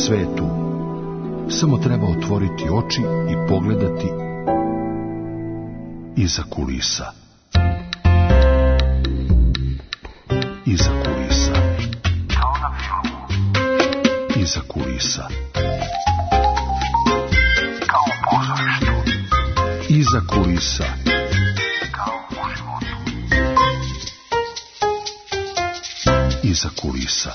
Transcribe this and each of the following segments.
svetu, samo treba otvoriti oči i pogledati iza kulisa. Iza kulisa. Kao na filmu. Iza kulisa. Kao u pozorištu. Iza kulisa. Kao u životu. Iza kulisa.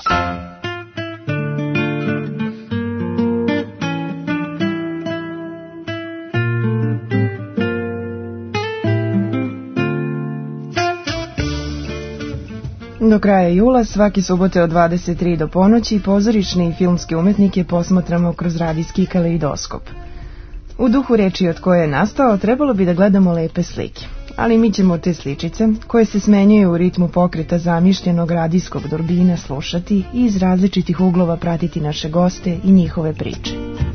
Do kraja jula, svake subote od 23 do ponoći, pozorišne i filmske umetnike posmatramo kroz radijski kaleidoskop. U duhu reči od koje je nastao, trebalo bi da gledamo lepe slike, ali mi ćemo te sličice, koje se smenjuju u ritmu pokreta zamišljenog radijskog durbina, slušati i iz različitih uglova pratiti naše goste i njihove priče.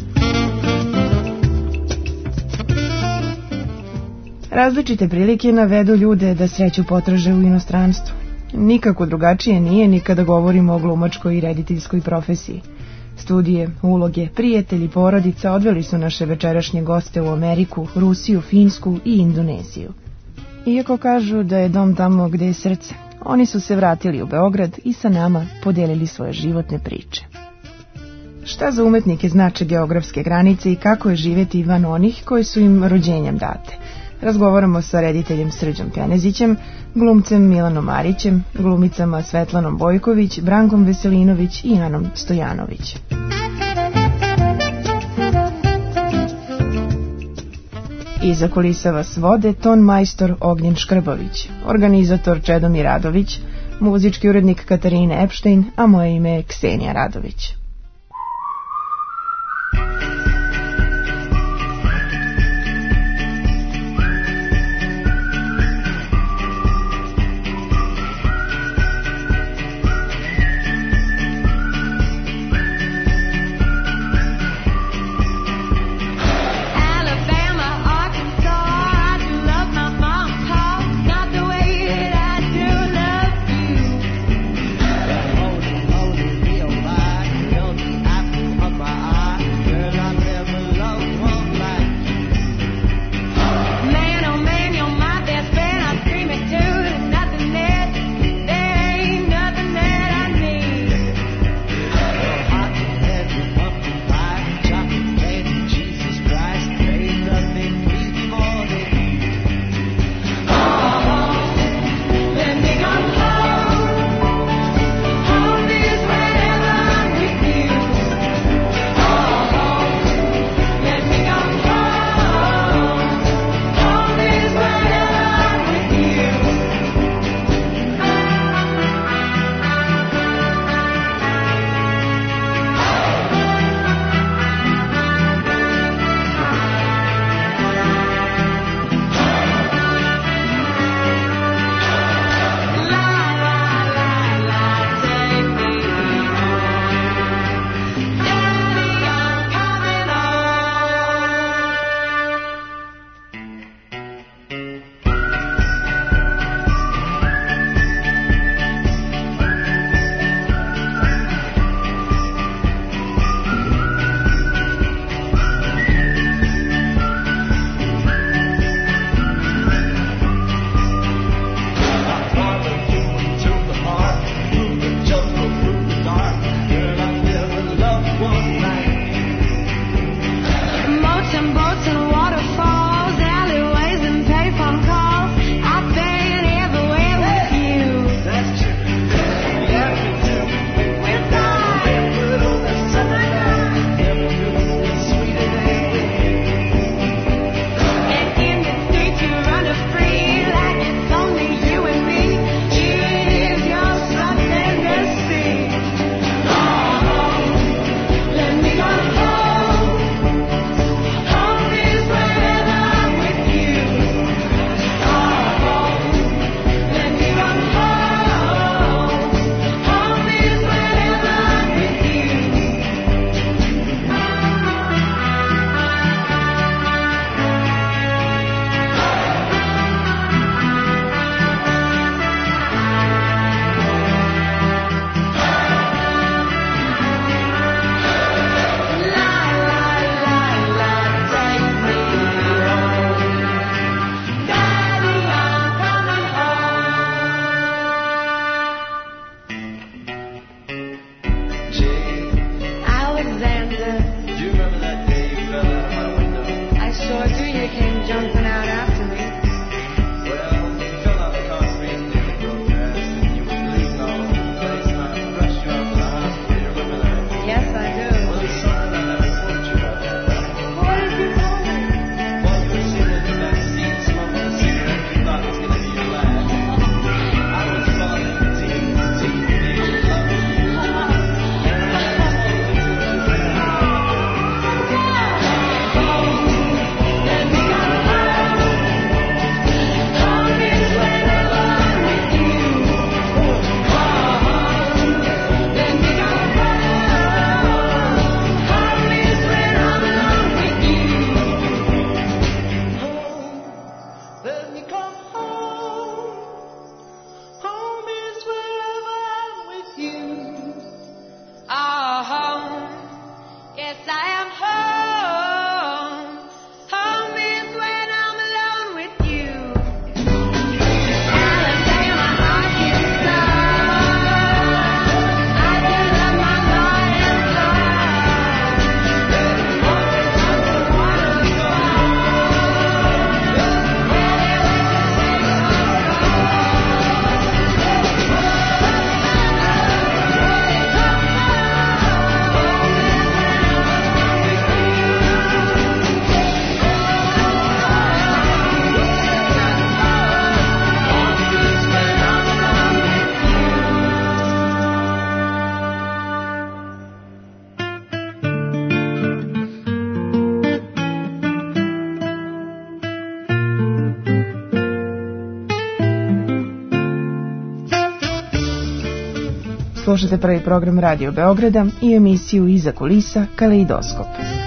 Različite prilike navedu ljude da sreću potraže u inostranstvu. Nikako drugačije nije ni kada govorimo o glumačkoj i rediteljskoj profesiji. Studije, uloge, prijatelji, porodica odveli su naše večerašnje goste u Ameriku, Rusiju, Finsku i Indoneziju. Iako kažu da je dom tamo gde je srce, oni su se vratili u Beograd i sa nama podelili svoje životne priče. Šta za umetnike znače geografske granice i kako je živjeti van onih koji su im rođenjem date? Razgovaramo sa rediteljem Srđom Kenezićem, glumcem Milanom Marićem, glumicama Svetlanom Bojković, Brankom Veselinović i Anom Stojanović. Iza kulisa vas vode ton majstor Ognjen Škrbović, organizator Čedomir Radović, muzički urednik Katarina Epštein, a moje ime je Ksenija Radović. Yes, I do. Slušate prvi program Radio Beograda i emisiju Iza kulisa Kaleidoskop.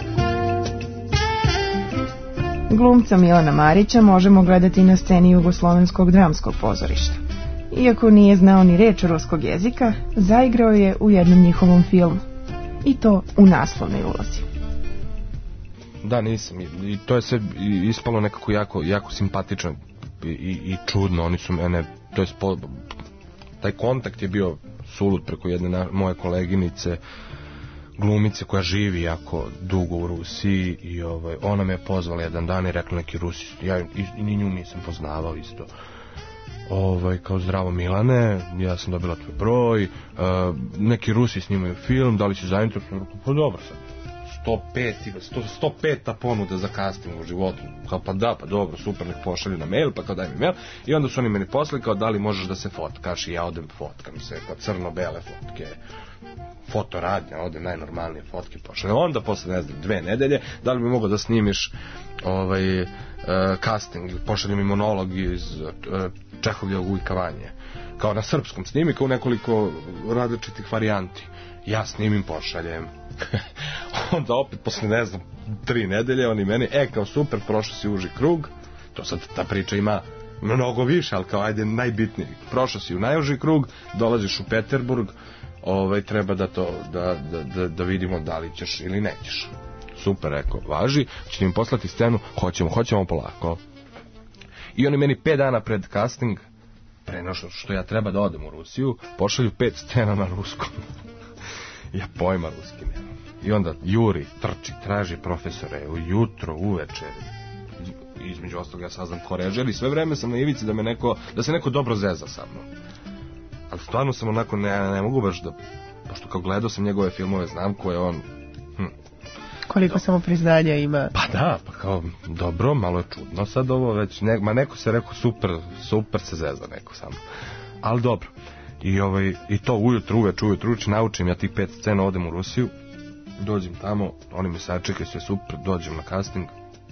Glumca Milana Marića možemo gledati na sceni Jugoslovenskog dramskog pozorišta. Iako nije znao ni reč ruskog jezika, zaigrao je u jednom njihovom filmu. I to u naslovnoj ulozi. Da, nisam. I to je sve ispalo nekako jako simpatično i čudno. Oni su mene, to je taj kontakt je bio sulud preko jedne moje koleginice glumice koja živi jako dugo u Rusiji i ona me je pozvala jedan dan i rekla neki Rusi, ja ni nju nisam poznavao isto. Kao zdravo Milane, ja sam dobila tvoj broj, neki Rusi snimaju film, da li si zainteresovan? Pa dobro sad, 105 ponuda za casting u životu. Kao pa da, pa dobro, super, nek pošalju na mail, pa kao daj mi mail. I onda su oni meni poslali kao da li možeš da se fotkaš i ja odem fotkam se, kao crno-bele fotke, fotoradnja, odem najnormalnije fotke pošalju. Onda posle, ne znam, 2 nedelje, da li bi mogao da snimiš casting, pošalju mi monolog iz Čehovljevog ujkavanja. Kao na srpskom snimi, kao nekoliko različitih varijanti. Ja snimim, pošaljem. Onda opet posle, ne znam, 3 nedelje oni meni, kao super, prošao si uži krug. To sad ta priča ima mnogo više, ali kao ajde najbitniji. Prošao si u najuži krug, dolaziš u Peterburg, treba da vidimo da li ćeš ili nećeš. Super, rekao, važi, ćete mi poslati scenu, hoćemo polako. I oni meni 5 dana pred casting, pre nego što ja treba da odem u Rusiju, pošalju 5 scena na ruskom. Ja pojma ruski nemam. I onda juri, trči, traži profesore, ujutro, uveče. Između ostalog ja saznam ko režer i sve vreme sam na ivici da se neko dobro zeza sa mnom. Ali stvarno sam onako, ne mogu baš da, pošto kao gledao sam njegove filmove, znam ko je on. Koliko samo priznanja ima. Pa da, pa kao dobro, malo je čudno sad ovo već, neko se rekao super se zeza neko samo. Ali dobro. I to ujutru, naučim ja tih 5 scena, odem u Rusiju, dođem tamo, oni me sačekaju, sve super, dođem na casting.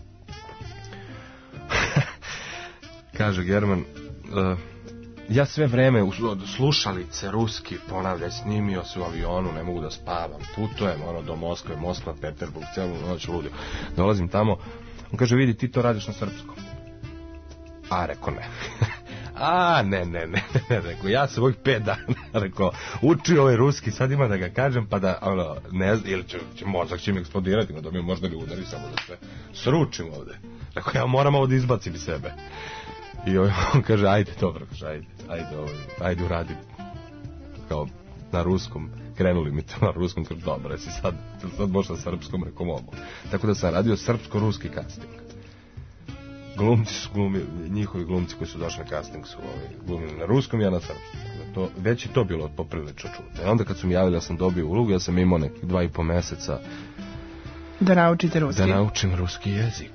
Kaže German, ja sve vreme slušalice ruski ponavljaj, snimio se u avionu, ne mogu da spavam, putujem do Moskve, Moskva, Peterburg, celu noć ludio. Dolazim tamo, on kaže, vidi, ti to radiš na srpskom. A, rekao ne. Ne, rekao, ja sam ovih 5 dana, rekao, učio ovaj ruski, sad ima da ga kažem, pa da, ne znam, ili mozak će mi eksplodirati, da mi možda mi udari samo da se sručim ovde. Rekao, ja moram ovo da izbacim iz sebe. I on kaže, ajde, dobro, ajde uradi, kao na ruskom, krenuli mi to na ruskom, kaže, dobro, jesi sad možda na srpskom, rekao, mogu. Tako da sam radio srpsko-ruski casting. glumci su glumili, njihovi glumci koji su došli na casting su glumili na ruskom, ja na srpskom. To, već je to bilo poprilično čudno. Onda kad su mi javili da sam dobio ulogu, ja sam imao nekih 2,5 meseca da naučite ruski. Da naučim ruski jezik.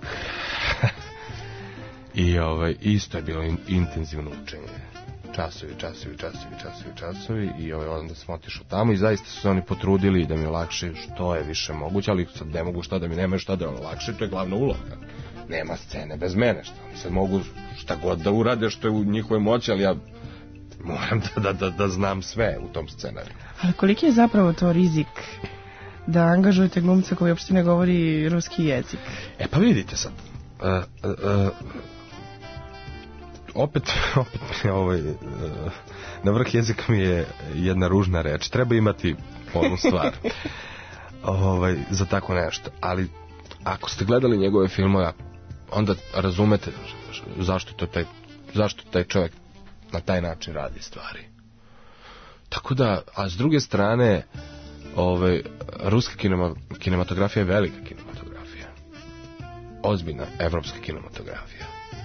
I isto je bilo intenzivno učenje. Časovi i onda sam otišao tamo i zaista su se oni potrudili da mi olakše što je više moguće, ali sad ne mogu šta da mi nemaju šta da olakše, to je glavna uloga. Nema scene bez mene, šta oni sad mogu šta god da urade što je u njihove moći, ali ja moram da znam sve u tom scenariju. Ali koliki je zapravo to rizik da angažujete glumca koji uopšte ne govori ruski jezik? Pa vidite sad, opet na vrh jezika mi je jedna ružna reč. Treba imati onu stvar za tako nešto. Ali ako ste gledali njegove filmove, onda razumete zašto taj čovjek na taj način radi stvari. Tako da, a s druge strane, ruska kinematografija je velika kinematografija. Ozbiljna evropska kinematografija.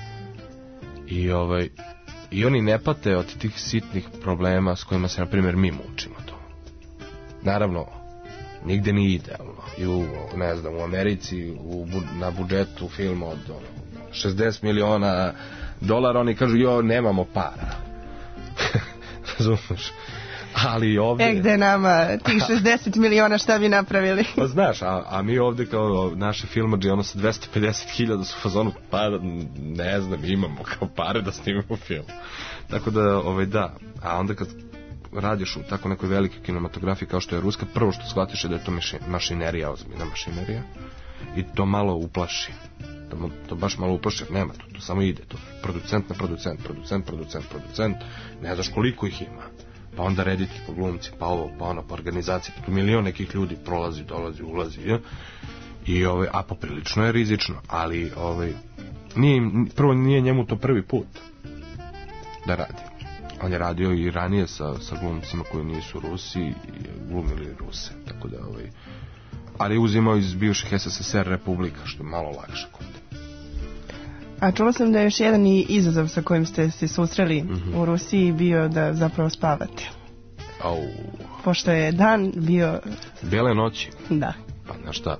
I oni ne pate od tih sitnih problema s kojima se, na primjer, mi mučimo to. Naravno, nigde nije idealno. I u Americi, na budžetu filma od $60 miliona, oni kažu, nemamo para. Razumiješ? Ali ovdje... gde nama tih 60 miliona šta bi napravili? Pa znaš, a mi ovdje kao naši filmađi, sa 250.000 su u fazonu, pa ne znam, imamo kao pare da snimimo film. Tako da, da. A onda kad radiš u tako nekoj velikoj kinematografiji kao što je ruska, prvo što shvatiš je da je to mašinerija, ozbiljna mašinerija, i to malo uplaši. To baš malo uplaši, nema to samo ide, to producent na producent, ne znaš koliko ih ima. Pa onda rediti po glumci, pa ovo, pa ono, pa organizacije, tu milion nekih ljudi prolazi, dolazi, ulazi, a poprilično je rizično, ali prvo nije njemu to prvi put da radi. On je radio i ranije sa glumcima koji nisu Rusi i glumili Ruse, tako da ali uzimao iz bivših SSSR republika, što je malo lakše kod. A čula sam da je još jedan izazov sa kojim ste se susreli u Rusiji bio da zapravo spavate. Pošto je dan bio... Bele noći? Da. Pa znaš šta,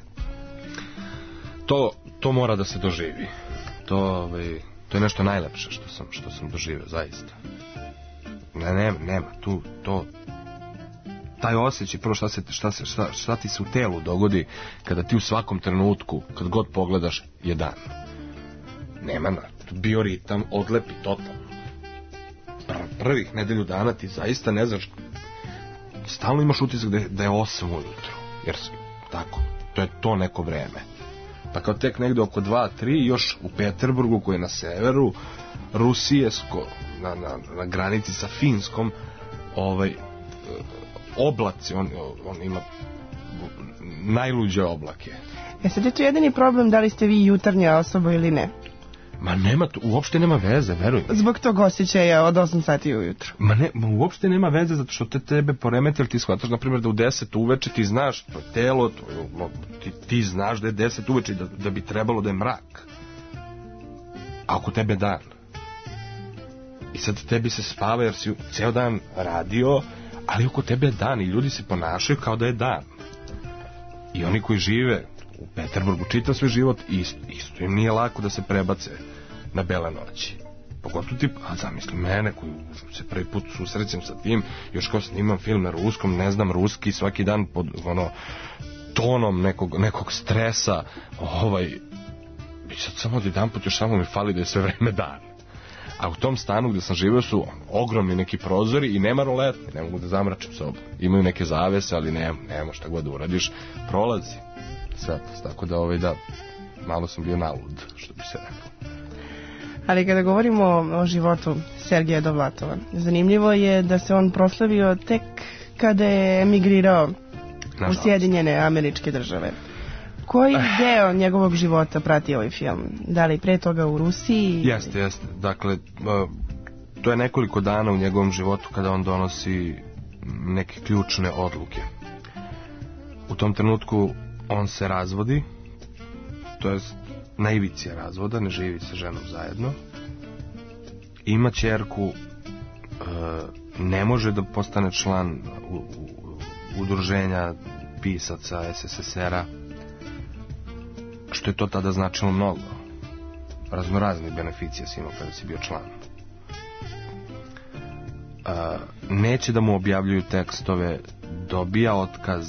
to mora da se doživi. To je nešto najlepše što sam doživio, zaista. Nema, taj osjećaj, prvo šta ti se u telu dogodi kada ti u svakom trenutku, kad god pogledaš, je dan. Nema bioritam odlepi totalno. Prvih nedelju dana ti zaista ne znaš, stalno imaš utisak da je 8 ujutro, jer tako, to je to neko vreme. Pa kao tek negde oko 2-3 još u Peterburgu, koji je na severu Rusije, na granici sa Finskom, oblaci, on ima najluđe oblake. Sad je to jedini problem da li ste vi jutarnja osoba ili ne? Ma nema, uopšte nema veze, veruj mi. Zbog tog osjećaja od 8 sati ujutro. Ma uopšte nema veze, zato što tebe poremete, jer ti shvataš, na primjer, da u 10 uveče ti znaš, to je telo, ti znaš da je 10 uveče, da bi trebalo da je mrak. A oko tebe dan. I sad tebi se spava jer si ceo dan radio, ali oko tebe je dan i ljudi se ponašaju kao da je dan. I oni koji žive u Peterburgu čitav svoj život, isto im nije lako da se prebace na bele noći. Pogotovo ti, zamisli mene koji se prvi put susrećem sa tim, još kao snimam film na ruskom, ne znam ruski, svaki dan pod tonom nekog stresa, i sad samo jedan put još samo mi fali da je sve vreme dan. A u tom stanu gde sam živio su ogromni neki prozori i nema rolete, ne mogu da zamračim sobu. Imaju neke zavese, ali nema šta god da uradiš, prolazi svetlost, tako da malo sam bio nalud, što bi se rekao. Ali kada govorimo o životu Sergeja Dovlatova, zanimljivo je da se on proslavio tek kada je emigrirao u Sjedinjene Američke Države. Koji deo njegovog života prati ovaj film? Da li pre toga u Rusiji? Jeste. Dakle, to je nekoliko dana u njegovom životu kada on donosi neke ključne odluke. U tom trenutku on se razvodi, to jest na ivici razvoda, ne živi sa ženom zajedno, ima ćerku, ne može da postane član udruženja pisaca SSSR-a, što je to tada značilo mnogo. Raznoraznih beneficija si imao kada si bio član. Neće da mu objavljuju tekstove, dobija otkaz,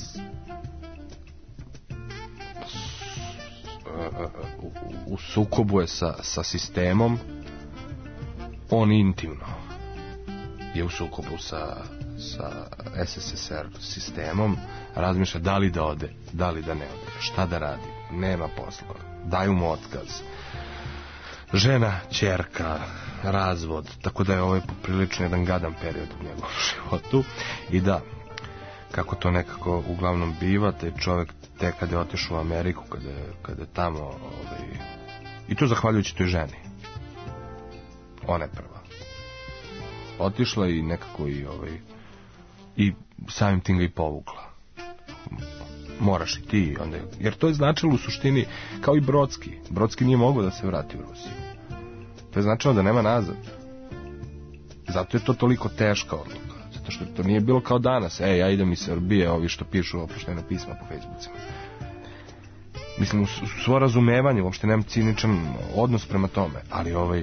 u sukobu je sa sistemom, on intimno je u sukobu sa SSSR sistemom, razmišlja da li da ode, da li da ne ode, šta da radi, nema posla, daju mu otkaz, žena, ćerka, razvod, tako da je ovo poprilično jedan gadan period u njegovom životu. I da, kako to nekako uglavnom biva, taj čovjek tek kada je otišao u Ameriku, kada je tamo, i to zahvaljujući toj ženi, ona je prva otišla i nekako i samim tim ga i povukla. Moraš i ti onda, jer to je značilo u suštini kao i Brodski nije mogao da se vrati u Rusiju, to je značilo da nema nazad, zato je to toliko teška odluka, zato što to nije bilo kao danas, ja idem iz Srbije, ovi što pišu oproštena pisma po Facebookima. Mislim, u svo razumevanje, uopšte nemam ciničan odnos prema tome, ali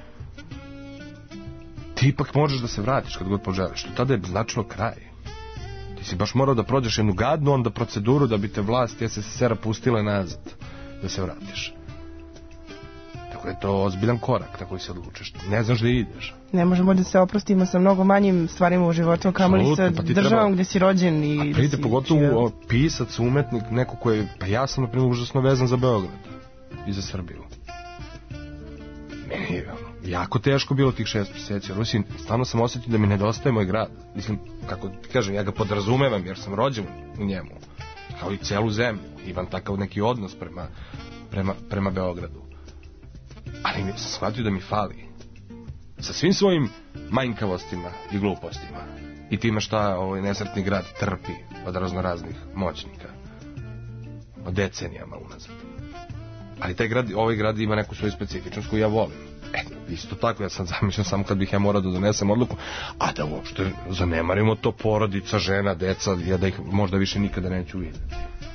ti ipak možeš da se vratiš kad god poželiš, to tada je značilo kraj. Ti si baš morao da prođeš jednu gadnu onda proceduru da bi te vlasti SSSR-a pustile nazad, da se vratiš. Tako je to ozbiljan korak na koji se odlučiš. Ne znaš da ideš. Ne možemo da se oprostimo sa mnogo manjim stvarima u životu, kamoli sa državom gde si rođen. A pride pogotovo pisac, umetnik, neko koji je, pa ja sam na primjer užasno vezan za Beograd i za Srbiju. Meni je jako teško bilo tih 6 mjeseci u Rusiji, stvarno sam osjetio da mi nedostaje moj grad. Mislim, kako ti kažem, ja ga podrazumevam jer sam rođen u njemu, kao i celu zemlju, imam takav neki odnos prema Beogradu. Ali sam shvatio da mi fali. Sa svim svojim manjkavostima i glupostima i time šta ovaj nesretni grad trpi od raznoraznih moćnika od decenijama unazad. Ali ovaj grad ima neku svoju specifičnost koju ja volim. Isto tako, ja sam zamišljam samo kad bih ja morao da donesem odluku, a da uopšte zanemarimo to, porodica, žena, deca, ja da ih možda više nikada neću vidjeti.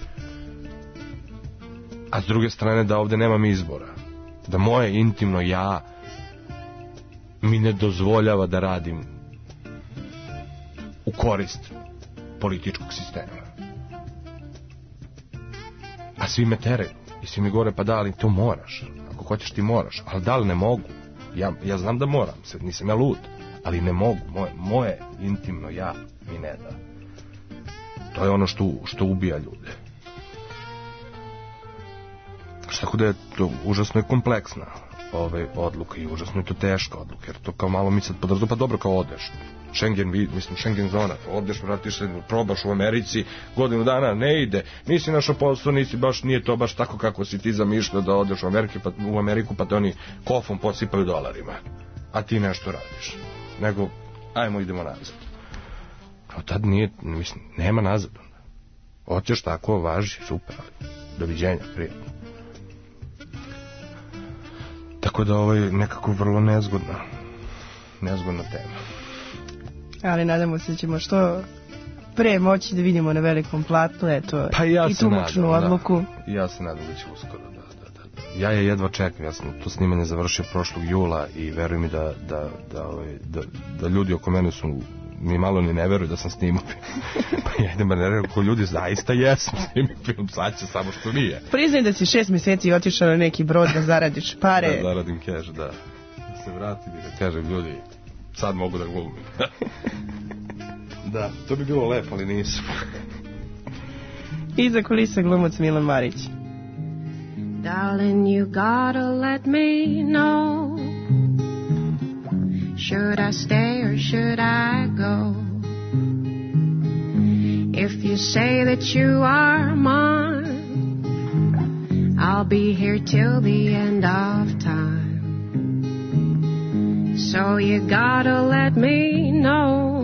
A s druge strane da ovde nemam izbora, da moje intimno ja mi ne dozvoljava da radim u korist političkog sistema. A svi me teraju i svi mi govore, pa da, ali to moraš, ako hoćeš ti moraš, ali da li ne mogu? Ja znam da moram, nisam ja lud, ali ne mogu, moje intimno ja mi ne da. To je ono što ubija ljude. Tako da je to užasno je kompleksna odluka i užasno je to teška odluka, jer to kao malo mi sad podrazumemo, pa dobro kao odeš. Schengen zona, odeš, vratiš se, probaš u Americi, godinu dana ne ide, nisi našao posao, nije to baš tako kako si ti zamišljao da odeš u Ameriku, pa te oni kofom posipaju dolarima, a ti nešto radiš. Nego, ajmo, idemo nazad. A tad nema nazad. Hoćeš tako, važi, super, ali doviđenja, prijatno. Tako da ovo je nekako vrlo nezgodna tema. Ali nadamo se da ćemo što pre moći da vidimo na velikom platnu, eto, pa ja i tu mučnu odluku. Ja se nadam da će uskoro, da. Ja je jedva čekam, ja sam to snimanje završio prošlog jula i veruj mi da ljudi oko mene su mi malo ni ne veruju da sam snimao film. Pa ja idem ne reći ko ljudi zaista jesam snimio film, sad će samo što nije. Priznaj da si 6 mjeseci otišao na neki brod da zaradiš pare. Da zaradim cash, da se vratim i da kažem ljudi, sad mogu da glumim. Da, to bi bilo lepo, ali nisam. Iza kulisa glumac Milan Marić. Darling, you gotta let me know, should I stay or should I go? If you say that you are mine, I'll be here till the end of time. So you gotta let me know,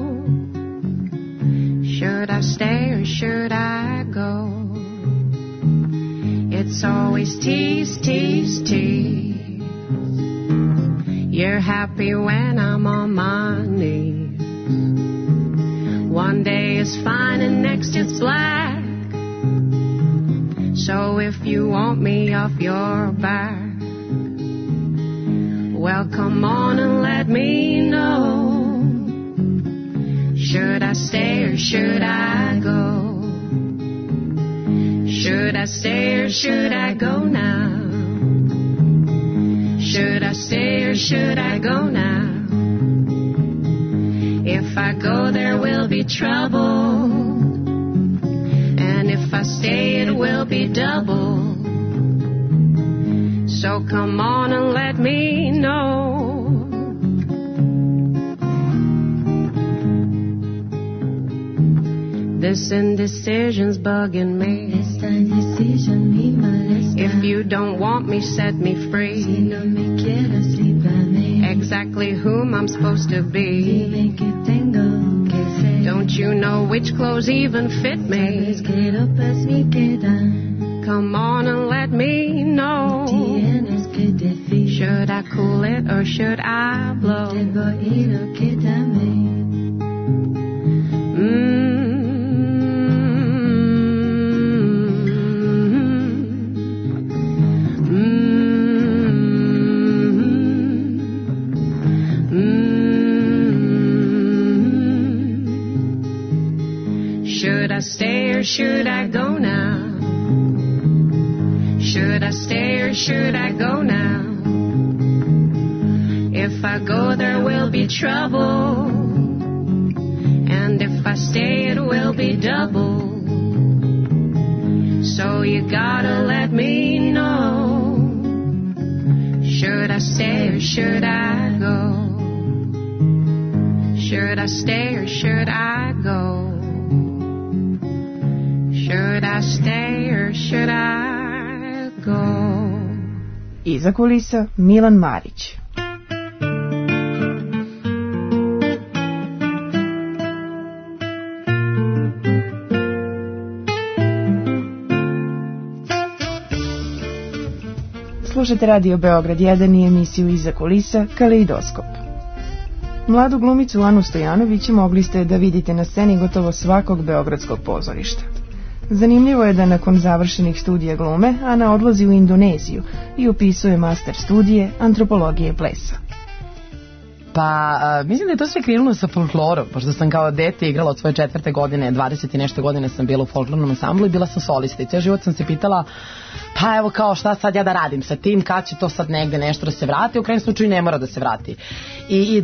should I stay or should I go? It's It's always tease, tease, tease. You're happy when I'm on my knees. One day it's fine and next it's black. So if you want me off your back, well, come on and let me know. Should I stay or should I go? Should I stay or should I go now? Should I stay or should I go now? If I go, there will be trouble. And if I stay, it will be double. So come on and let me know. This indecision's bugging me. Esta indecision me molesta. If you don't want me, set me free. Si no me quieres, líbrame. Exactly whom I'm supposed to be. Dime que tengo que ser. Don't you know which clothes even fit me? Sabes que ropas me quedan. Come on and let me know. Tienes que decir. Should I cool it or should I blow? Debo ir o quédame. Should I stay or should I go now? Should I stay or should I go now? If I go, there will be trouble. And if I stay, it will be double. So you gotta let me know. Should I stay or should I go? Should I stay or should I go? Should I stay or should I go? Iza kulisa Milan Marić. Slušate Radio Beograd 1 i emisiju Iza kulisa Kaleidoskop. Mladu glumicu Anu Stojanović mogli ste da vidite na sceni gotovo svakog beogradskog pozorišta. Zanimljivo je da nakon završenih studija glume Ana odlazi u Indoneziju i upisuje master studije antropologije plesa. Pa, mislim da je to sve krenulo sa folklorom, pošto sam kao dete igrala od svoje 4. godine, 20 i nešto godine sam bila u folklornom ansamblu i bila sam solista i cijel život sam se pitala, pa evo kao šta sad ja da radim sa tim, kad će to sad negde nešto da se vrati, u krajnjem slučaju ne mora da se vrati. I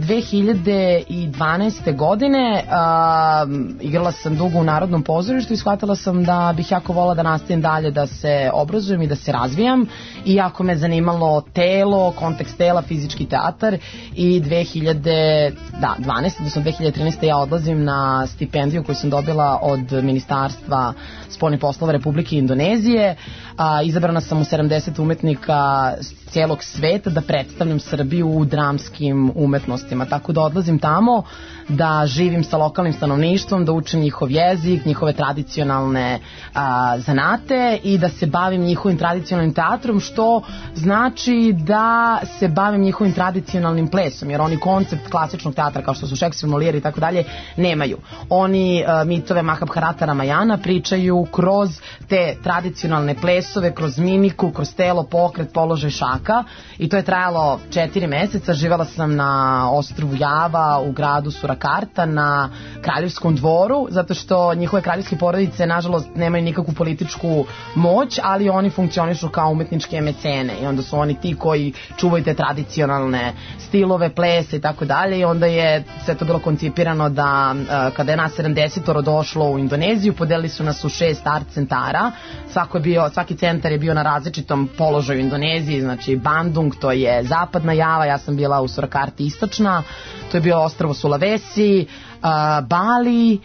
2012. godine igrala sam dugo u Narodnom pozorištu i shvatila sam da bih jako volila da nastavim dalje da se obrazujem i da se razvijam i jako me zanimalo telo, kontekst tela, fizički teatar i 2012. odnosno 2013. ja odlazim na stipendiju koju sam dobila od Ministarstva spoljnih poslova Republike Indonezije. Izabrana sam u 70 umetnika cijelog sveta da predstavljam Srbiju u dramskim umetnostima. Tako da odlazim tamo, da živim sa lokalnim stanovništvom, da učim njihov jezik, njihove tradicionalne zanate i da se bavim njihovim tradicionalnim teatrom, što znači da se bavim njihovim tradicionalnim plesom, jer oni koncept klasičnog teatra kao što su Šekspir, Molière i tako dalje nemaju. Oni mitove Mahabharata, Ramayana pričaju kroz te tradicionalne plesove, kroz mimiku, kroz telo, pokret, položaj šaka i to je trajalo 4 meseca. Živela sam na ostrvu Java u gradu Surakarta na kraljevskom dvoru, zato što njihove kraljevske porodice nažalost nemaju nikakvu političku moć, ali oni funkcionišu kao umetničke mecene i onda su oni ti koji čuvaju te tradicionalne stilove, plese i tako dalje i onda je sve to bilo koncipirano da kada je nas 70 došlo u Indoneziju, podelili su nas u 6 art centara. Svaki centar je bio na različitom položaju u Indoneziji, znači Bandung, to je zapadna Java, ja sam bila u Surakarti istočna, to je bio ostrvo Sulawesi, Bali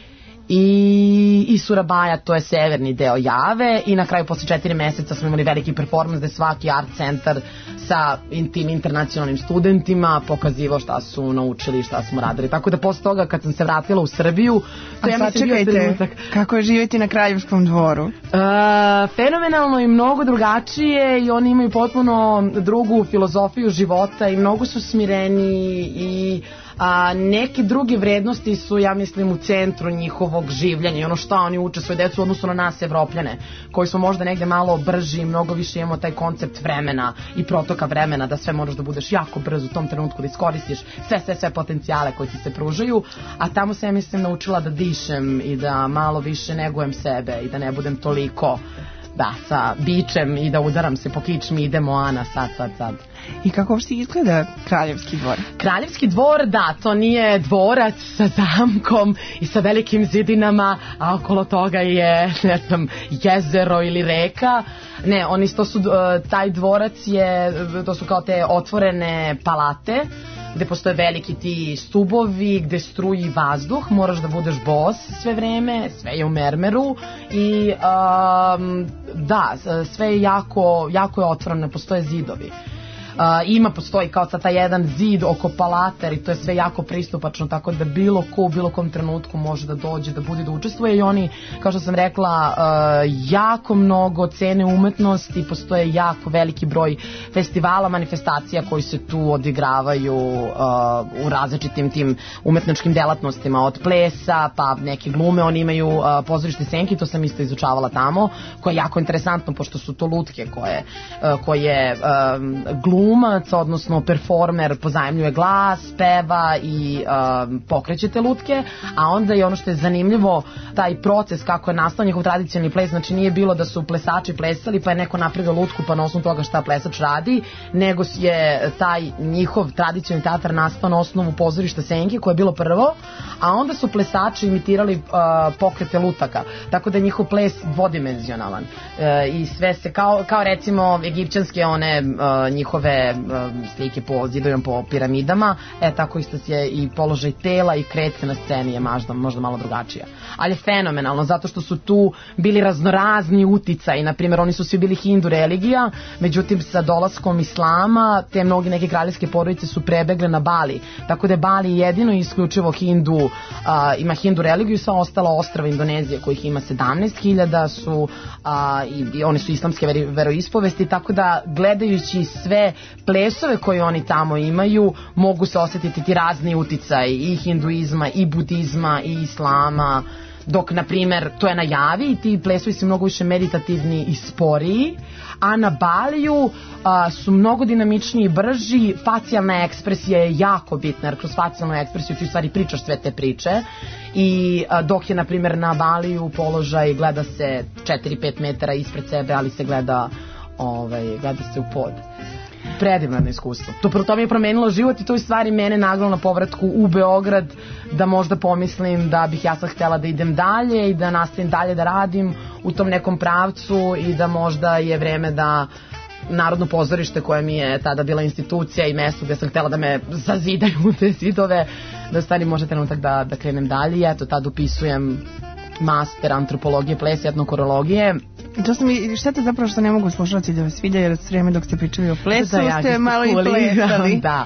i Surabaja, to je severni deo Jave, i na kraju posle 4 meseca smo imali veliki performans gde svaki art centar sa tim internacionalnim studentima pokazivao šta su naučili, šta smo radili. Tako da posle toga kad sam se vratila u Srbiju, to ja mislim bio trenutak. Kako je živjeti na Kraljevskom dvoru? Fenomenalno i mnogo drugačije, i oni imaju potpuno drugu filozofiju života i mnogo su smireni, i neke druge vrednosti su, ja mislim, u centru njihovog življenja i ono šta oni uče svoje decu u odnosu na nas Evropljane, koji smo možda negde malo brži i mnogo više imamo taj koncept vremena i protoka vremena, da sve moraš da budeš jako brzo u tom trenutku, da iskoristiš sve potencijale koji ti se pružaju, a tamo se, ja mislim, naučila da dišem i da malo više negujem sebe i da ne budem toliko sa bičem i da udaram se po kičmi, idemo Ana, sad. I kako uopšte izgleda Kraljevski dvor? Kraljevski dvor, da, to nije dvorac sa zamkom i sa velikim zidinama, a okolo toga je, ne znam, jezero ili reka. Ne, taj dvorac to su kao te otvorene palate, gde postoje veliki ti stubovi, gde struji vazduh, moraš da budeš bos sve vreme, sve je u mermeru i sve je jako je otvoreno, ne postoje zidovi. Postoji kao sad taj jedan zid oko palata, i to je sve jako pristupačno, tako da bilo ko u bilo kom trenutku može da dođe, da bude, da učestvuje, i oni, kao što sam rekla, jako mnogo cene umetnosti, postoje jako veliki broj festivala, manifestacija koji se tu odigravaju u različitim tim umetničkim delatnostima, od plesa pa neke glume. Oni imaju pozorište Senki, to sam isto izučavala tamo, koje je jako interesantno, pošto su to lutke koje glumac, odnosno performer, pozajmljuje glas, peva i pokreće te lutke, a onda je ono što je zanimljivo, taj proces kako je nastao njihov tradicionalni ples. Znači nije bilo da su plesači plesali pa je neko napravio lutku pa na osnovu toga šta plesač radi, nego je taj njihov tradicionalni teatar nastao na osnovu pozorišta Senki, koje je bilo prvo, a onda su plesači imitirali pokrete lutaka, tako da je njihov ples dvodimenzionalan i sve se kao recimo egipćanske one njihove slike po zidovima, po piramidama, tako isto je i položaj tela i kretka na sceni je možda malo drugačija. Ali je fenomenalno, zato što su tu bili raznorazni uticaji, na primjer oni su svi bili hindu religija, međutim sa dolaskom islama te mnogi neke kraljevske porodice su prebegle na Bali, tako da je Bali jedino i isključivo hindu, ima hindu religiju, i sva ostala ostrava Indonezije kojih ima 17.000 su i oni su islamske veroispovesti, tako da gledajući sve plesove koje oni tamo imaju mogu se osjetiti ti razni uticaji i hinduizma i budizma i islama, dok na primjer to je na Javi i ti plesovi su mnogo više meditativni i sporiji, a na Baliju su mnogo dinamičniji i brži. Facijalna ekspresija je jako bitna, jer kroz facijalnu ekspresiju ti u stvari pričaš sve te priče, i dok je na primjer na Baliju položaj gleda se 4-5 metara ispred sebe, ali se gleda se u pod. Predivno iskustvo. To mi je promenilo život i to je stvari mene naglo na povratku u Beograd, da možda pomislim da bih ja sad htjela da idem dalje i da nastavim dalje da radim u tom nekom pravcu, i da možda je vreme da Narodno pozorište, koje mi je tada bila institucija i mesto gde sam htjela da me zazidaju u te zidove, da stvari možda trenutak da krenem dalje, i eto tad upisujem master antropologije, ples i etnokorologije. To sam i šteta zapravo što ne mogu slušalci da vas vide, jer s vreme dok ste pričali o plesu ste malo i plesali. Da.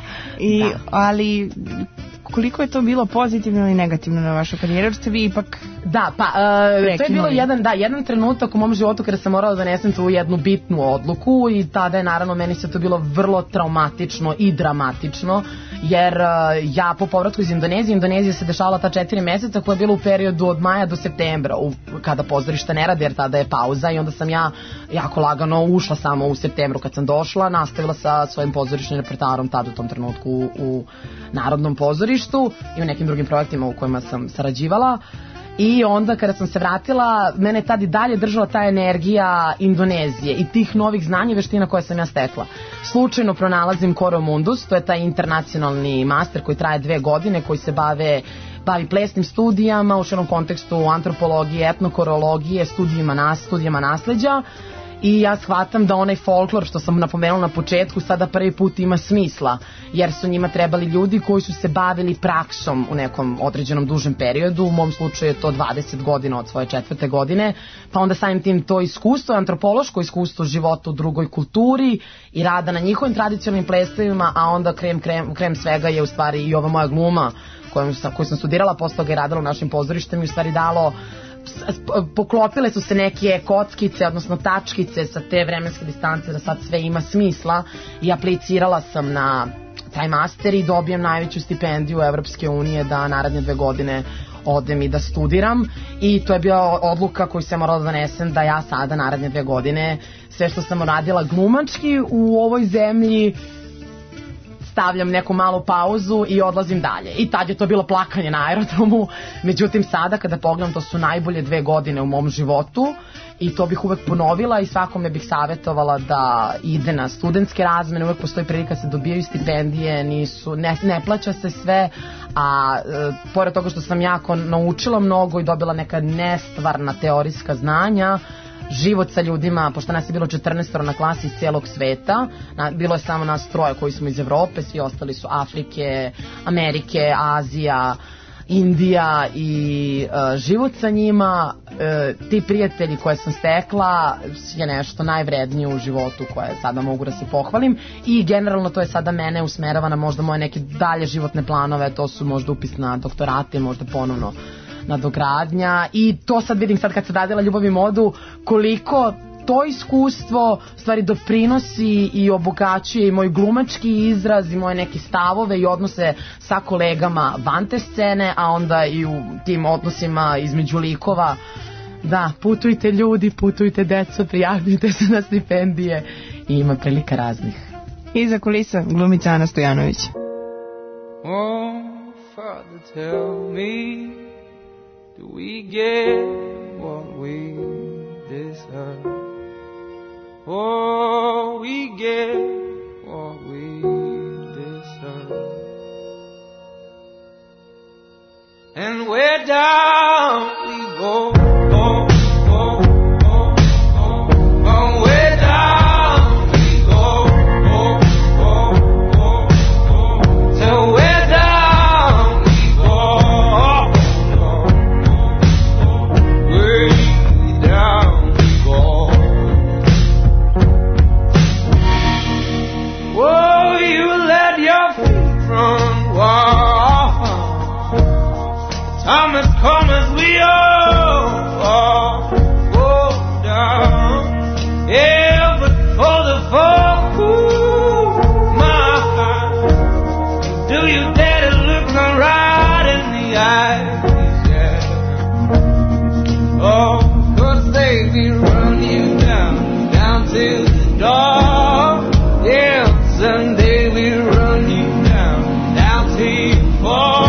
Ali koliko je to bilo pozitivno ili negativno na vašu karijeru, jer ste vi ipak to je bilo jedan trenutak u mom životu kada sam morala da donesem tu jednu bitnu odluku, i tada je naravno meni se to bilo vrlo traumatično i dramatično, jer ja po povratku iz Indonezije se dešavala ta 4 meseca koja je bila u periodu od maja do septembra, kada pozorište ne rade, jer tada je pauza, i onda sam ja jako lagano ušla samo u septembru kad sam došla, nastavila sa svojim pozorišnim repertoarom tada u tom trenutku u Narodnom pozorištu i u nekim drugim projektima u kojima sam sarađivala. I onda kada sam se vratila, mene tad i dalje držala ta energija Indonezije i tih novih znanja i veština koje sam ja stekla. Slučajno pronalazim Coro Mundus, to je taj internacionalni master koji traje 2 godine, koji se bavi plesnim studijama u širom kontekstu antropologije, etnokorologije, studijama nasleđa. i ja shvatam da onaj folklor što sam napomenula na početku sada prvi put ima smisla, jer su njima trebali ljudi koji su se bavili praksom u nekom određenom dužem periodu, u mom slučaju je to 20 godina od svoje 4. godine, pa onda samim tim to iskustvo, antropološko iskustvo života u drugoj kulturi i rada na njihovim tradicionalnim plesovima, a onda krem svega je u stvari i ova moja gluma koju sam studirala, posle toga je radila u našim pozorištem i u stvari dalo, poklopile su se neke kockice, odnosno tačkice sa te vremenske distance da sad sve ima smisla i aplicirala sam na taj master i dobijem najveću stipendiju Evropske unije da naredne 2 godine odem i da studiram i to je bila odluka koju sam morala da donesem da ja sada naredne 2 godine sve što sam radila glumački u ovoj zemlji stavljam neku malu pauzu i odlazim dalje. I tad je to bilo plakanje na aerodromu, međutim sada kada pogledam to su najbolje 2 godine u mom životu i to bih uvek ponovila i svakome bih savjetovala da ide na studentske razmene, uvek postoji prilika da se dobijaju stipendije, ne plaća se sve, a pored toga što sam jako naučila mnogo i dobila neka nestvarna teorijska znanja, život sa ljudima, pošto nas je bilo 14 na klasi iz cijelog sveta, bilo je samo nas 3 koji smo iz Evrope, svi ostali su Afrike, Amerike, Azija, Indija i život sa njima, ti prijatelji koje sam stekla je nešto najvrednije u životu koje sada mogu da se pohvalim i generalno to je sada mene usmerava na možda moje neke dalje životne planove, to su možda upis na doktorate, možda ponovno nadogradnja i to sad vidim sad kad se radila Ljubav i modu koliko to iskustvo stvari doprinosi i obogaćuje i moj glumački izraz i moje neke stavove i odnose sa kolegama van te scene, a onda i u tim odnosima između likova. Da, putujte ljudi, putujte deco, prijavljujte se na stipendije i ima prilika raznih. Iza kulisa glumica Ana Stojanović. Oh, Father, tell me, do we get what we deserve? Oh, we get what we deserve. And where down we go. Come as we all go down. Yeah, but for the folk who my heart, do you dare to look me right in the eyes? Yeah. Oh, 'cause they be run you down to the door. Yeah, someday we run you down till you fall.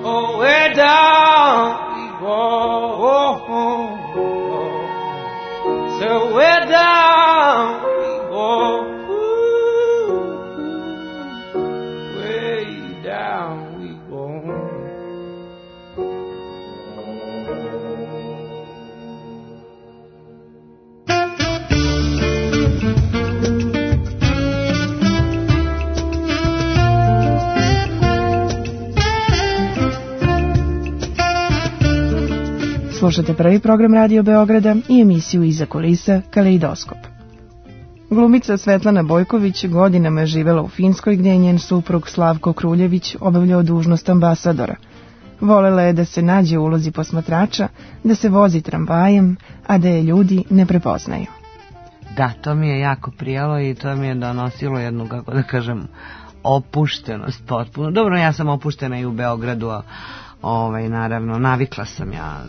Oh, way down we go. So way down we go. Way down we go. Slušate prvi program Radio Beograda i emisiju Iza kulisa Kaleidoskop. Glumica Svetlana Bojković godinama je živela u Finskoj gdje je njen suprug Slavko Kruljević obavljao dužnost ambasadora. Volela je da se nađe u ulozi posmatrača, da se vozi tramvajem, a da je ljudi ne prepoznaju. Da, to mi je jako prijalo i to mi je donosilo jednu, kako da kažem, opuštenost potpuno. Dobro, ja sam opuštena i u Beogradu, naravno, navikla sam ja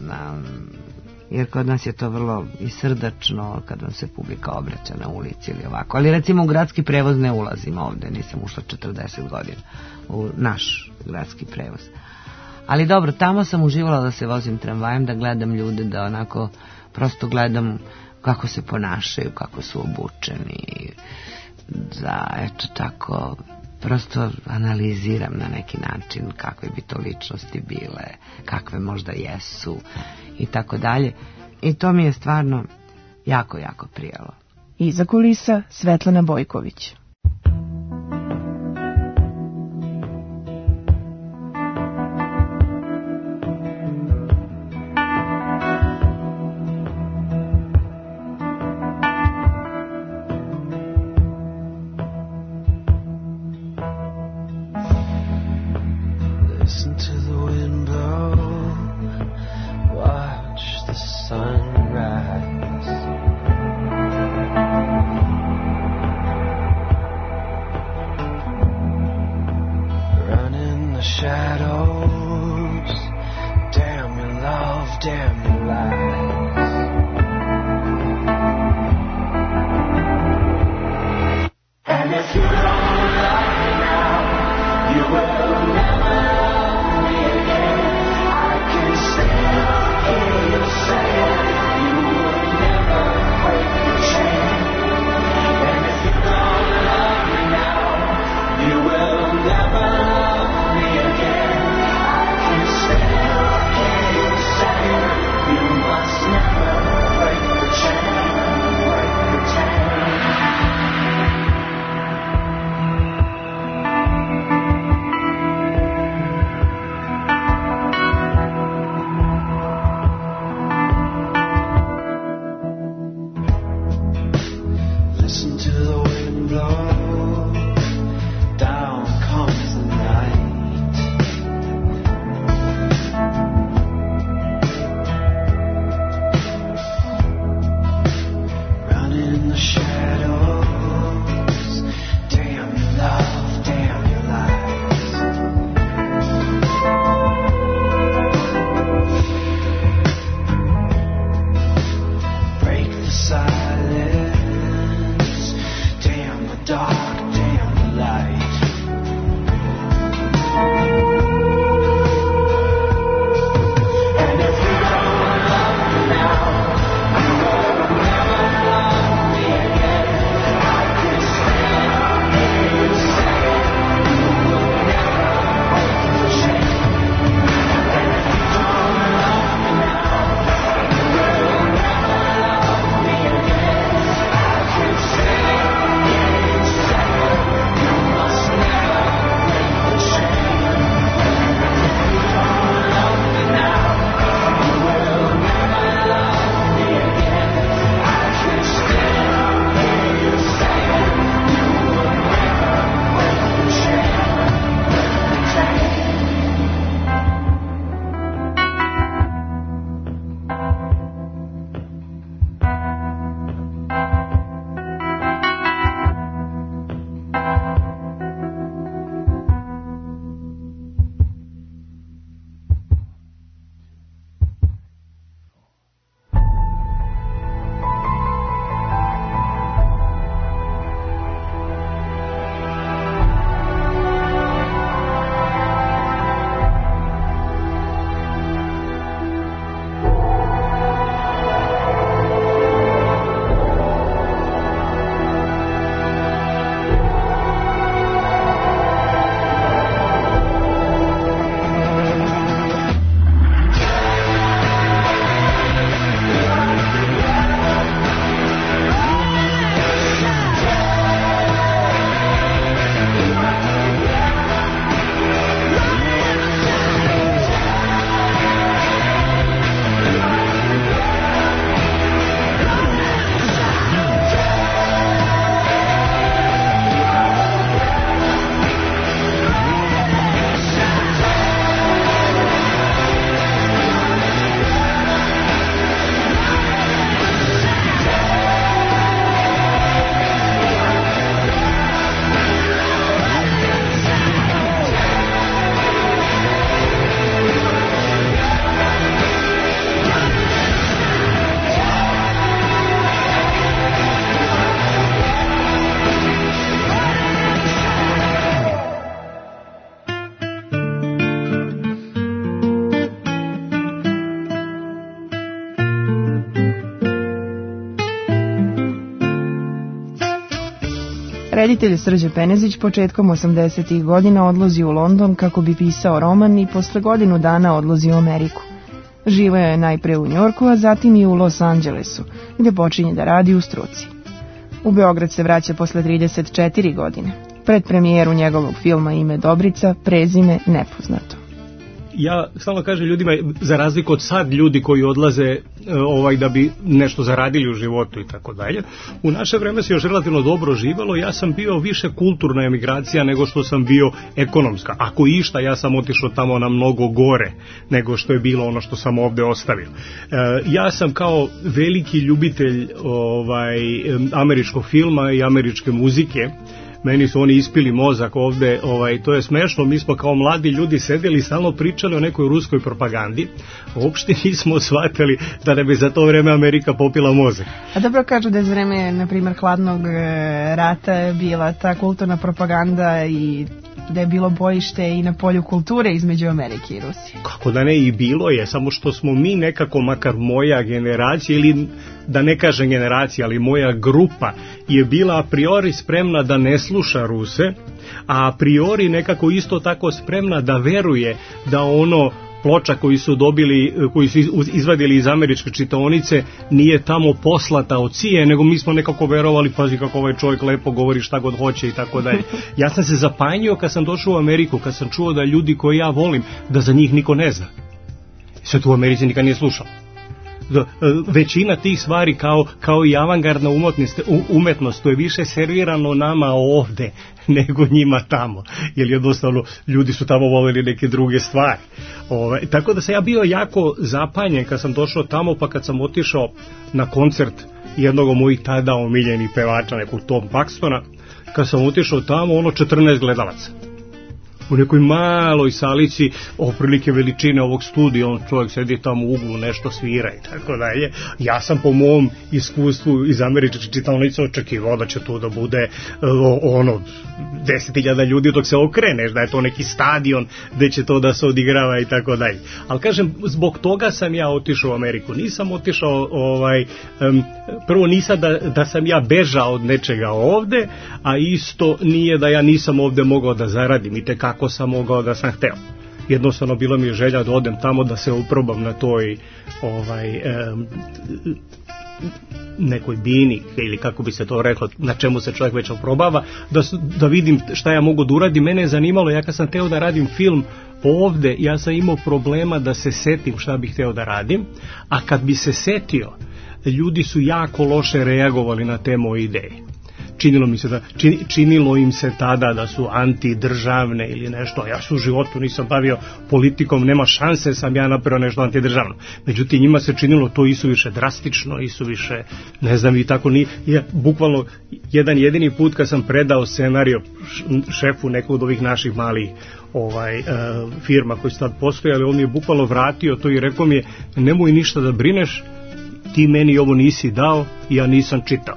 jer kod nas je to vrlo i srdačno kad vam se publika obraća na ulici ili ovako. Ali recimo u gradski prevoz ne ulazim ovde, nisam ušla 40 godina u naš gradski prevoz. Ali dobro, tamo sam uživala da se vozim tramvajem, da gledam ljude, da onako prosto gledam kako se ponašaju, kako su obučeni, da eto tako prosto analiziram na neki način kakve bi to ličnosti bile, kakve možda jesu i tako dalje. I to mi je stvarno jako, jako prijelo. Iza kulisa Svetlana Bojković. Never Reditelj Srđe Penezić početkom 80. godina odlazi u London kako bi pisao roman i posle godinu dana odlazi u Ameriku. Živeo je najpre u Njorku, a zatim i u Los Angelesu, gde počinje da radi u struci. U Beograd se vraća posle 34 godine. Pred premijeru njegovog filma Ime Dobrica, prezime nepoznato. Ja stalno kažem ljudima, za razliku od sad ljudi koji odlaze da bi nešto zaradili u životu i tako dalje, u naše vreme se još relativno dobro živelo. Ja sam bio više kulturna emigracija nego što sam bio ekonomska. Ako išta, ja sam otišao tamo na mnogo gore nego što je bilo ono što sam ovde ostavio. Ja sam kao veliki ljubitelj američkog filma i američke muzike. Meni su oni ispili mozak ovde, to je smešno, mi smo kao mladi ljudi sedeli i stalno pričali o nekoj ruskoj propagandi, uopšte nismo shvatili da ne bi za to vreme Amerika popila mozak. A dobro kažu da je za vreme, na primjer, hladnog rata bila ta kulturna propaganda i da je bilo bojište i na polju kulture između Amerike i Rusije. Kako da ne, i bilo je, samo što smo mi nekako, makar moja generacija, ili da ne kažem generacija, ali moja grupa je bila a priori spremna da ne sluša Ruse, a priori nekako isto tako spremna da veruje da ono ploča koji su dobili, koji su izvadili iz američke čitaonice nije tamo poslata od CIA, nego mi smo nekako verovali, pazi kako ovaj čovjek lepo govori šta god hoće i tako dalje. Ja sam se zapanjio kad sam došao u Ameriku, kad sam čuo da ljudi koje ja volim, da za njih niko ne zna. Sve to u Americi nikad nije slušao. Većina tih stvari kao i avangardna umetnost, to je više servirano nama ovde nego njima tamo, jer jednostavno ljudi su tamo voleli neke druge stvari. Tako da sam ja bio jako zapanjen kad sam došao tamo, pa kad sam otišao na koncert jednog od mojih tada omiljenih pevača, nekog Tom Paxtona, kad sam otišao tamo, 14 gledalaca. U nekoj maloj salici, oprilike veličine ovog studija, on čovjek sedi tamo u uglu, nešto svira i tako dalje. Ja sam po mom iskustvu iz američke čitaonice očekivao da će to da bude 10.000 ljudi dok se okreneš, da je to neki stadion gde će to da se odigrava i tako dalje. Ali kažem, zbog toga sam ja otišao u Ameriku. Nisam otišao, prvo nisam da sam ja bežao od nečega ovde, a isto nije da ja nisam ovde mogao da zaradim i tekako sam mogao da sam hteo. Jednostavno bilo mi je želja da odem tamo, da se uprobam na toj nekoj bini, ili kako bi se to reklo, na čemu se čovjek već oprobava, da vidim šta ja mogu da uradim. Mene je zanimalo, ja kad sam teo da radim film ovde, ja sam imao problema da se setim šta bih hteo da radim, a kad bi se setio, ljudi su jako loše reagovali na te moje ideje. Činilo im se tada da su antidržavne ili nešto, ja se u životu nisam bavio politikom, nema šanse sam ja napravio nešto antidržavno. Međutim, njima se činilo to isuviše drastično, isuviše, ne znam, i tako nije. Bukvalno jedan jedini put kad sam predao scenario šefu nekog od ovih naših malih firma koji su tad postojali, on mi je bukvalno vratio to i rekao mi je, nemoj ništa da brineš, ti meni ovo nisi dao, ja nisam čitao.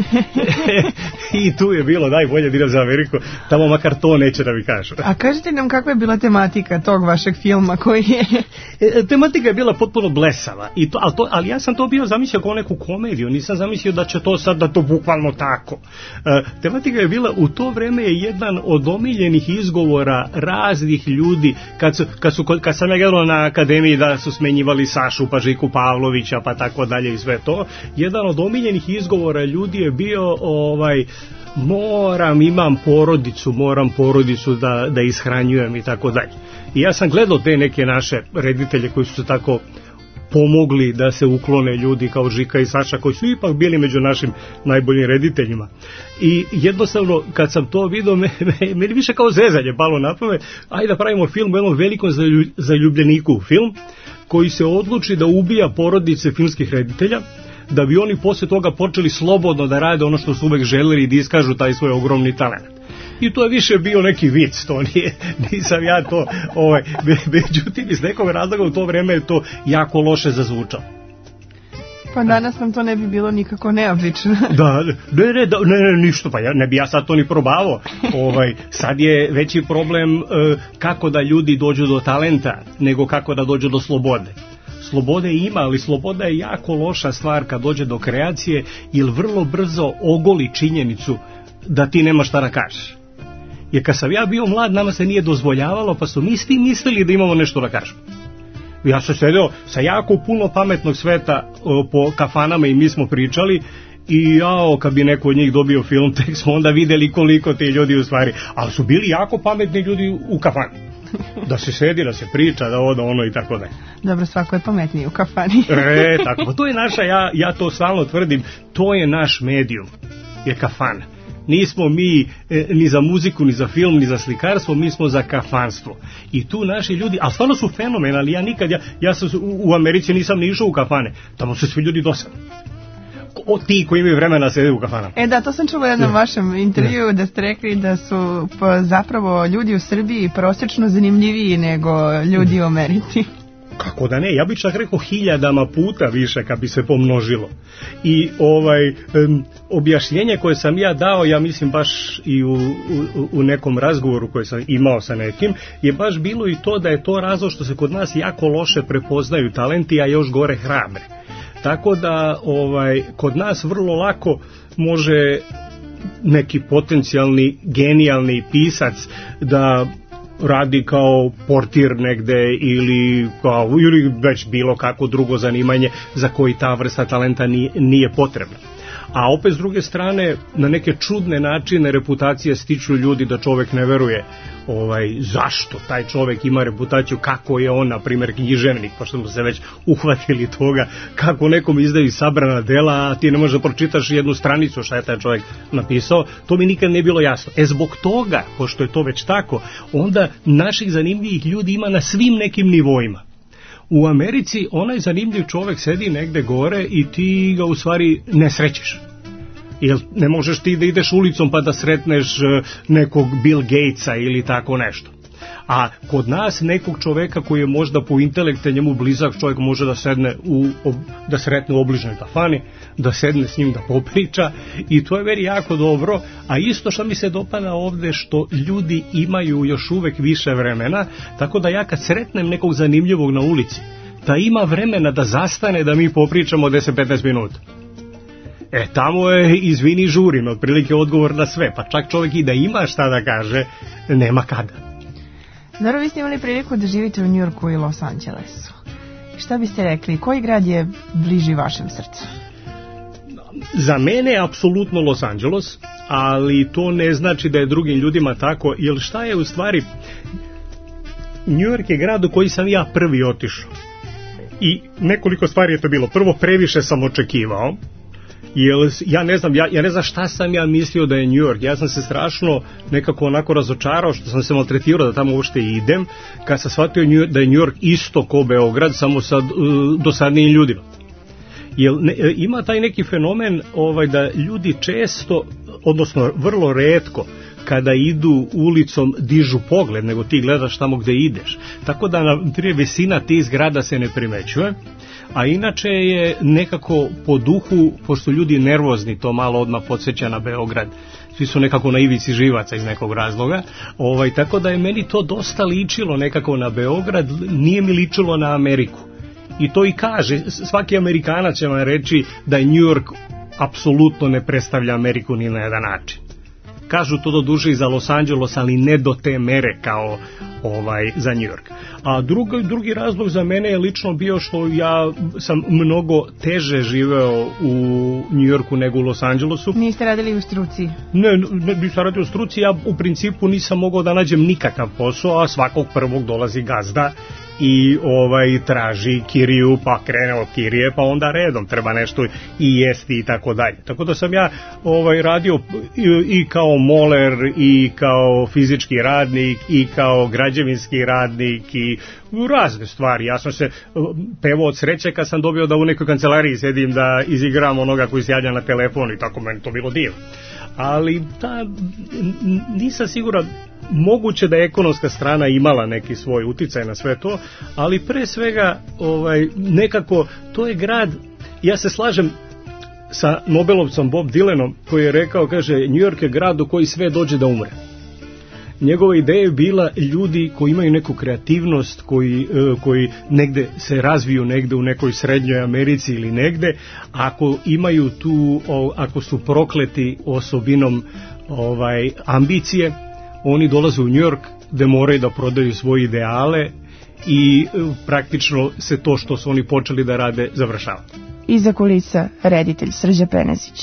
I tu je bilo najbolje da idem za Ameriku, tamo makar to neće da mi kažu. A kažete nam kakva je bila tematika tog vašeg filma koji je... Tematika je bila potpuno blesava, ali ja sam to bio zamislio kao neku komediju, nisam zamislio da će to sad da to bukvalno tako. Tematika je bila, u to vreme je jedan od omiljenih izgovora raznih ljudi, kad sam ja gledao na akademiji da su smenjivali Sašu, pa Žiku Pavlovića, pa tako dalje i sve to, jedan od omiljenih izgovora ljudi je bio imam porodicu da ishranjujem i tako dalje. I ja sam gledao te neke naše reditelje koji su se tako pomogli da se uklone ljudi kao Žika i Saša, koji su ipak bili među našim najboljim rediteljima. I jednostavno kad sam to vidio, meni više kao zezanje palo na pamet, ajde da pravimo film o jednom velikom zaljubljeniku, film koji se odluči da ubija porodice filmskih reditelja, da bi oni posle toga počeli slobodno da rade ono što su uvek želeli i da iskažu taj svoj ogromni talent. I to je više bio neki vic, to nisam ja to, međutim iz nekog razloga u to vreme je to jako loše zazvučalo. Pa danas nam to ne bi bilo nikako neobično. Ne, ništa, pa ne bi ja sad to ni probavao. Sad je veći problem kako da ljudi dođu do talenta, nego kako da dođu do slobode. Slobode ima, ali sloboda je jako loša stvar kad dođe do kreacije, jer vrlo brzo ogoli činjenicu da ti nemaš šta da kažeš. Jer kad sam ja bio mlad, nama se nije dozvoljavalo, pa su mi svi mislili da imamo nešto da kažemo. Ja sam sedeo sa jako puno pametnog sveta po kafanama i mi smo pričali i kad bi neko od njih dobio film, tek smo onda videli koliko ti ljudi u stvari, ali su bili jako pametni ljudi u kafani. Da se sedi, da se priča, da ono i tako da. Dobro, svako je pametniji u kafani. Tako, pa to je naša, ja to stalno tvrdim, to je naš medijum, je kafana. Nismo mi ni za muziku, ni za film, ni za slikarstvo, mi smo za kafanstvo. I tu naši ljudi, a stvarno su fenomenalni, ja sam u Americi nisam ni išao u kafane, tamo su svi ljudi dosadni. Ti koji imaju vremena sede u kafanama. Da, to sam čula u jednom vašem intervju da ste rekli da su zapravo ljudi u Srbiji prosječno zanimljiviji nego ljudi u Americi. Kako da ne, ja bih čak rekao 1000 puta više kad bi se pomnožilo. I objašnjenje koje sam ja dao, ja mislim baš i u nekom razgovoru koji sam imao sa nekim, je baš bilo i to da je to razlog što se kod nas jako loše prepoznaju talenti, a još gore hrabre. Tako da kod nas vrlo lako može neki potencijalni genijalni pisac da radi kao portir negde ili već bilo kako drugo zanimanje za koji ta vrsta talenta nije potrebna. A opet s druge strane, na neke čudne načine reputacije stiču ljudi da čovek ne veruje zašto taj čovek ima reputaciju, kako je on, na primjer, književnik, pa što smo se već uhvatili toga, kako nekom izdaju sabrana dela, a ti ne možeš da pročitaš jednu stranicu šta je taj čovek napisao, to mi nikad nije bilo jasno. Zbog toga, pošto je to već tako, onda naših zanimljivih ljudi ima na svim nekim nivoima. U Americi onaj zanimljiv čovek sedi negde gore i ti ga u stvari ne srećeš. Jer ne možeš ti da ideš ulicom pa da sretneš nekog Bill Gatesa ili tako nešto. A kod nas nekog čoveka koji je možda po intelektu njemu blizak čovjek može da sedne da sretne u obližnjoj kafani, da sedne s njim da popriča i to je meni jako dobro. A isto što mi se dopada ovde što ljudi imaju još uvek više vremena, tako da ja kad sretnem nekog zanimljivog na ulici, da ima vremena da zastane da mi popričamo 10-15 minuta. Tamo je izvini žurim, otprilike odgovor na sve, pa čak čovjek i da ima šta da kaže, nema kada. Dobro, vi ste imali priliku da živite u New Yorku i Los Angelesu. Šta biste rekli, koji grad je bliži vašem srcu? Za mene je apsolutno Los Angeles, ali to ne znači da je drugim ljudima tako, jer šta je u stvari, New York je grad u koji sam ja prvi otišao. I nekoliko stvari je to bilo. Prvo, previše sam očekivao. Ja ne znam šta sam ja mislio da je New York. Ja sam se strašno nekako onako razočarao što sam se maltretirao da tamo uopšte idem, kad sam shvatio da je New York isto ko Beograd, samo sa dosadnijim ljudima. Ima taj neki fenomen da ljudi često, odnosno vrlo retko, kada idu ulicom dižu pogled, nego ti gledaš tamo gde ideš. Tako da visina tih zgrada se ne primećuje, a inače je nekako po duhu, pošto ljudi nervozni, to malo odmah podsjeća na Beograd, svi su nekako na ivici živaca iz nekog razloga, tako da je meni to dosta ličilo nekako na Beograd, nije mi ličilo na Ameriku. I to i kaže, svaki Amerikanac će vam reći da je New York apsolutno ne predstavlja Ameriku ni na jedan način. Kažu to do duše i za Los Angeles, ali ne do te mere kao za New York. A drugi razlog za mene je lično bio što ja sam mnogo teže živeo u New Yorku nego u Los Angelesu. Niste radili u struci? Ne, nisam radio u struci, ja u principu nisam mogao da nađem nikakav posao, a svakog prvog dolazi gazda i traži kiriju, pa krene od kirije, pa onda redom treba nešto i jesti i tako dalje. Tako da sam ja radio i kao moler, i kao fizički radnik, i kao građevinski radnik, i razne stvari. Ja sam se pevao od sreće kad sam dobio da u nekoj kancelariji sedim da izigram onoga koji se javlja na telefon i tako, meni to bilo divno. Ali nisam siguran, moguće da je ekonomska strana imala neki svoj uticaj na sve to, ali pre svega nekako to je grad, ja se slažem sa Nobelovcem Bob Dylanom koji je rekao, kaže, New York je grad u koji sve dođe da umre. Njegova ideja je bila ljudi koji imaju neku kreativnost, koji negde se razviju negde u nekoj srednjoj Americi ili negde, ako imaju tu, ako su prokleti osobinom ambicije, oni dolaze u New York gde moraju da prodaju svoje ideale i praktično se to što su oni počeli da rade završava. Iza kulisa reditelj Srđa Penezić.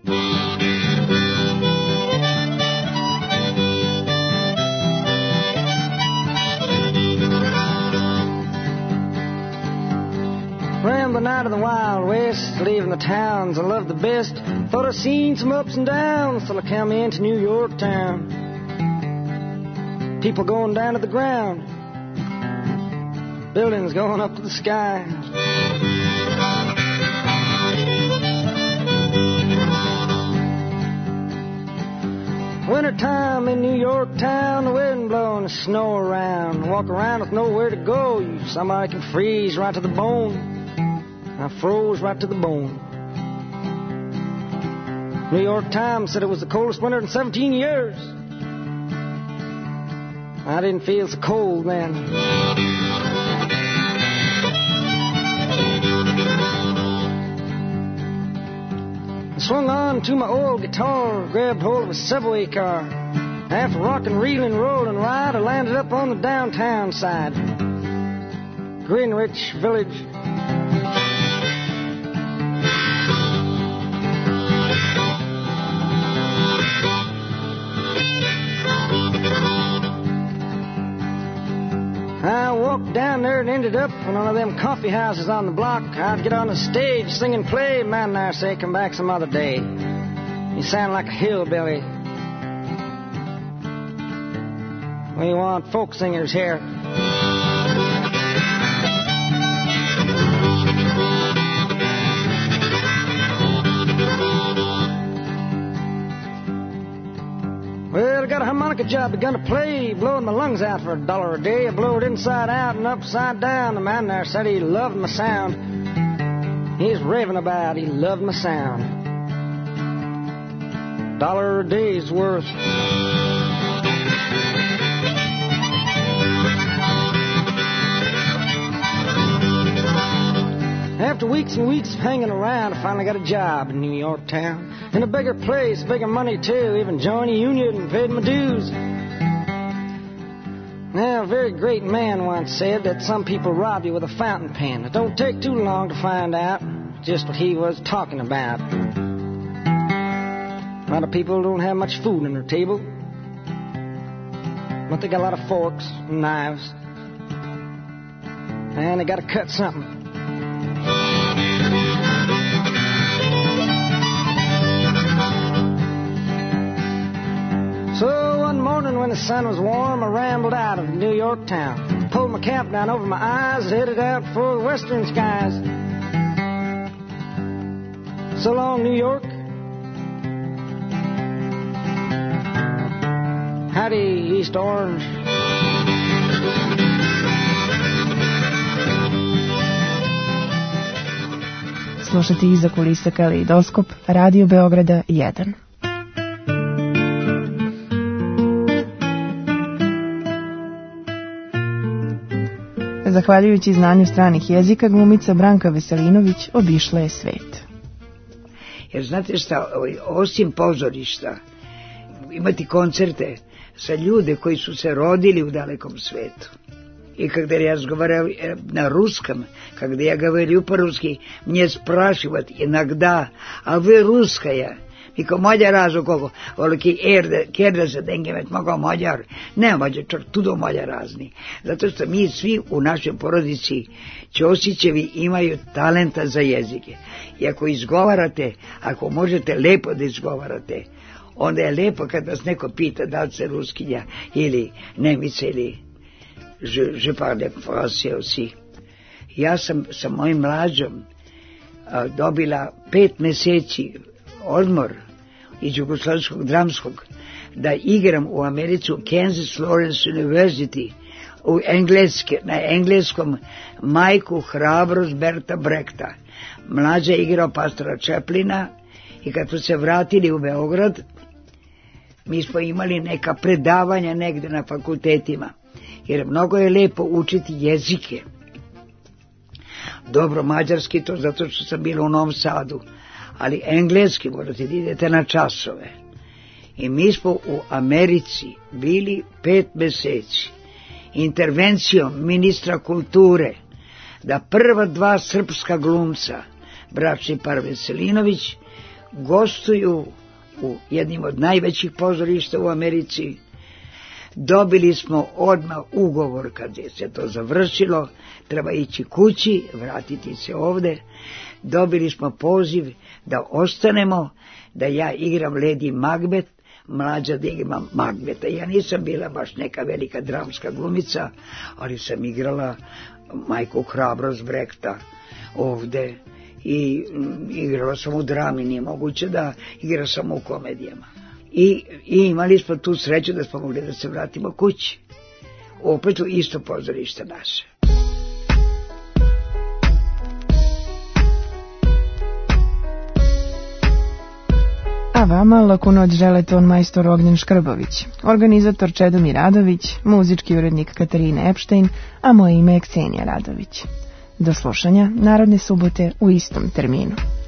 Rambling out of the Wild West, leaving the towns I love the best. Thought I'd seen some ups and downs till I come into New York town. People going down to the ground, buildings going up to the sky. Wintertime in New York town, the wind blowing the snow around. Walk around with nowhere to go, somebody can freeze right to the bone. I froze right to the bone. New York Times said it was the coldest winter in 17 years. I didn't feel so cold then. I swung on to my old guitar, grabbed hold of a subway car. After rocking, reeling, rolling right, I landed up on the downtown side. Greenwich Village. I walked down there and ended up in one of them coffee houses on the block. I'd get on the stage, sing and play. Man, I say, come back some other day. You sound like a hillbilly. We want folk singers here. Well, I got a harmonica job, begun to play, blowing my lungs out for $1 a day. I blew it inside out and upside down. The man there said he loved my sound. He's raving about he loved my sound. $1 a day's worth. After weeks and weeks of hanging around, I finally got a job in New York town. In a bigger place, bigger money too. Even joined a union and paid my dues. Now, a very great man once said that some people rob you with a fountain pen. It don't take too long to find out just what he was talking about. A lot of people don't have much food on their table, but they got a lot of forks and knives, and they got to cut something. So one morning when the sun was warm, I rambled out of New York town. Pulled my cap down over my eyes, headed out for the western skies. So long, New York. Howdy, East Orange. Slušate Iza kulisa Kaleidoskop, Radio Beograda 1. Zahvaljujući znanju stranih jezika, glumica Branka Veselinović obišla je svet. Jer znate šta, osim pozorišta, imati koncerte sa ljude koji su se rodili u dalekom svetu. И когда я разговариваю на русском, когда я говорю по-русски, мне спрашивают иногда, а вы русская? Mikor magyarázok, akkor valaki kérdezett engemet, maga magyar, nem magyar, csak tudom magyarázni. Zato što mi svi u našoj porodici Ćosićevi imaju talenta za jezike. I ako izgovarate, ako možete lepo da izgovarate, onda je lepo kad vas neko pita da li se ruskinja ili nemica ili je parle français aussi. Ja sam sa mojim mlađom dobila 5 meseci odmor iz Jugoslavskog dramskog da igram u Americi u Kansas Lawrence University na engleskom Majku hrabrost Berta Brechta. Mlađa je igrao pastora Chaplina i kad smo se vratili u Beograd mi smo imali neka predavanja negde na fakultetima jer mnogo je lepo učiti jezike. Dobro mađarski to zato što sam bila u Novom Sadu, ali engleski morate da idete na časove. I mi smo u Americi bili 5 meseci. Intervencijom ministra kulture da prva 2 srpska glumca, bračni par Veselinović, gostuju u jednim od najvećih pozorišta u Americi. Dobili smo odmah ugovor kad je se to završilo, treba ići kući, vratiti se ovde. Dobili smo poziv da ostanemo, da ja igram Lady Macbeth, mlađa da igram Macbeta. Ja nisam bila baš neka velika dramska glumica, ali sam igrala majku Hrabrost Brehta ovde i igrala sam u drami, nije moguće da igra samo u komedijama. I imali smo tu sreću da smo mogli da se vratimo kući. Opet u isto pozorište naše. A vama laku noć žele ton majstor Ognjen Škrbović, organizator Čedomir Radović, muzički urednik Katarina Epštajn, a moje ime je Ksenija Radović. Do slušanja narodne subote u istom terminu.